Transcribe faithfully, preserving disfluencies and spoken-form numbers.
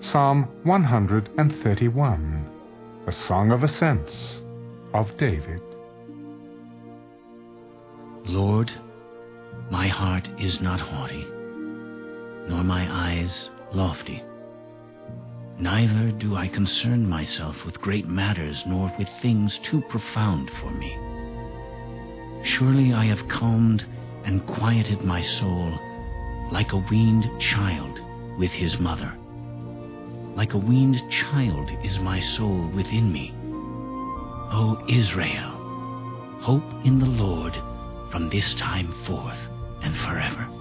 Psalm one hundred thirty-one, a song of ascents of David. Lord, my heart is not haughty, nor my eyes lofty. Neither do I concern myself with great matters, nor with things too profound for me. Surely I have calmed and quieted my soul like a weaned child with his mother. Like a weaned child is my soul within me. O Israel, hope in the Lord from this time forth and forever.